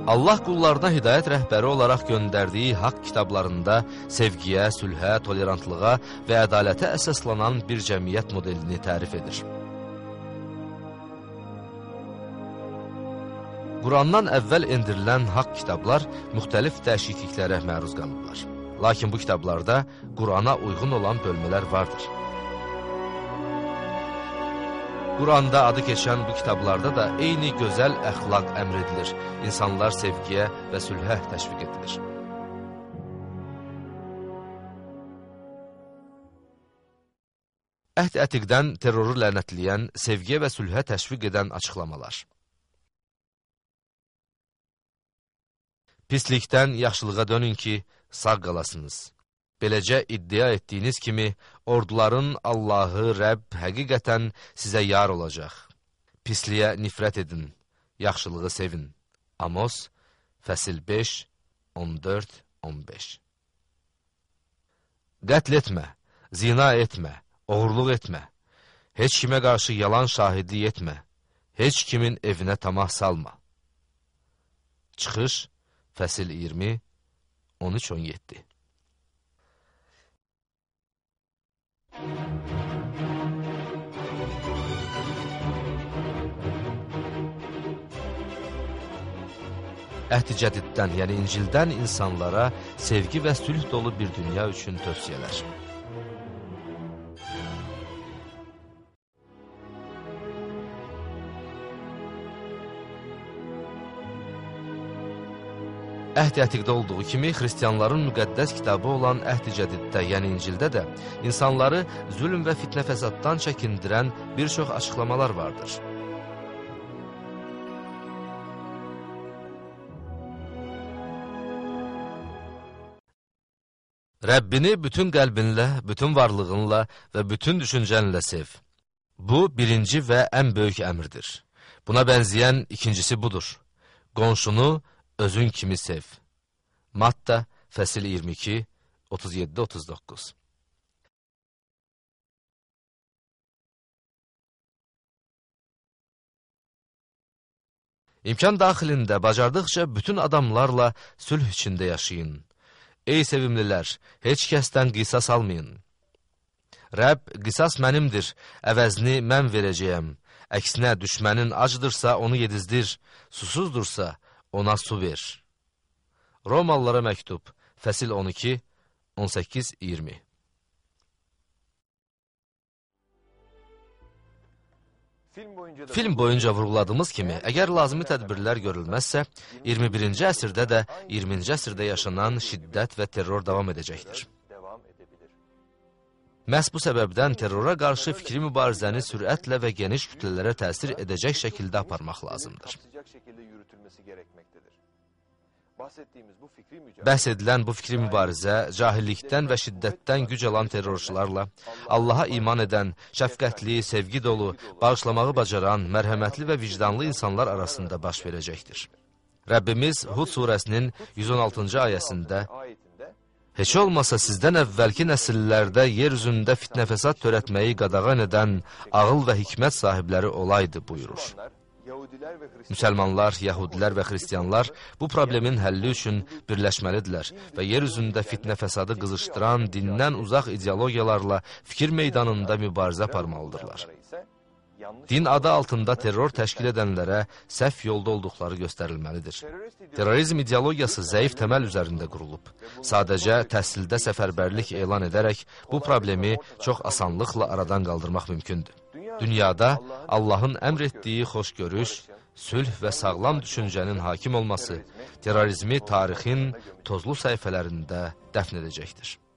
Allah qullarına hidayət rəhbəri olaraq göndərdiyi haqq kitablarında sevgiyə, sülhə, tolerantlığa və ədalətə əsaslanan bir cəmiyyət modelini tərif edir. Qurandan əvvəl endirilən haqq kitablar müxtəlif dəyişikliklərə məruz qalırlar. Lakin bu kitablarda Qurana uyğun olan bölmələr vardır. Quranda adı keçən bu kitablarda da eyni gözəl əxlaq əmr edilir. İnsanlar sevgiyə və sülhə təşviq edilir. Əhd Ətiqdən terroru lənətləyən, sevgiyə və sülhə təşviq edən açıqlamalar. Pislikdən yaxşılığa dönün ki, sağ qalasınız. Beləcə iddia etdiyiniz kimi, orduların Allahı, Rəbb həqiqətən sizə yar olacaq. Pisliyə nifrət edin, yaxşılığı sevin. Amos, fəsil 5, 14, 15. Qətl etmə, zina etmə, oğurluq etmə, heç kimə qarşı yalan şahidlik etmə, heç kimin evinə tamah salma. Çıxış, fəsil 20, 13-17. Əhd-i Cədiddən, yəni İncildən insanlara sevgi və sülh dolu bir dünya üçün tövsiyələr. Əhd-i Ətiqdə olduğu kimi, xristiyanların müqəddəs kitabı olan Əhd-i Cədiddə, yəni İncildə də insanları zülm və fitnə fəsaddan çəkindirən bir çox açıqlamalar vardır. Rəbbini bütün qəlbinlə, bütün varlığınla və bütün düşüncənlə sev. Bu, birinci və ən böyük əmrdir. Buna bənzəyən ikincisi budur. Qonşunu özün kimi sev. Matta, fəsil 22, 37-39. İmkan daxilində bacardıqca bütün adamlarla sülh içində yaşayın. Ey sevimlilər, heç kəsdən qisas almayın. Rəbb, qisas mənimdir, əvəzini mən verəcəyəm. Əksinə, düşmənin acıdırsa onu yedizdir, susuzdursa ona su ver. Romalılara məktub, fəsil 12, 18-20. Film boyunca vurguladığımız kimi, əgər lazımi tədbirlər görülməzsə, 21-ci əsrdə də 20-ci əsrdə yaşanan şiddət və terror davam edəcəkdir. Məhz bu səbəbdən terrora qarşı fikri mübarizəni sürətlə və geniş kütlələrə təsir edəcək şəkildə aparmaq lazımdır. Bəhs edilən bu fikri mübarizə, cahillikdən və şiddətdən güc alan terrorçularla, Allaha iman edən, şəfqətli, sevgi dolu, bağışlamağı bacaran, mərhəmətli və vicdanlı insanlar arasında baş verəcəkdir. Rəbbimiz Hud surəsinin 116-cı ayəsində, heç olmasa sizdən əvvəlki nəsillərdə yer üzündə fitnə fəsad törətməyi qadağan edən ağıl və hikmət sahibləri olaydı buyurur. Müsəlmanlar, yəhudilər və xristiyanlar bu problemin həlli üçün birləşməlidirlər və yer üzündə fitnə fəsadı qızışdıran, dindən uzaq ideologiyalarla fikir meydanında mübarizə aparmalıdırlar. Din adı altında terror təşkil edənlərə səhv yolda olduqları göstərilməlidir. Terrorizm ideologiyası zəif təməl üzərində qurulub. Sadəcə təhsildə səfərbərlik elan edərək bu problemi çox asanlıqla aradan qaldırmaq mümkündür. Dünyada Allahın əmr etdiyi xoşgörüş, sülh və sağlam düşüncənin hakim olması terrorizmi tarixin tozlu səhifələrində dəfn edəcəkdir.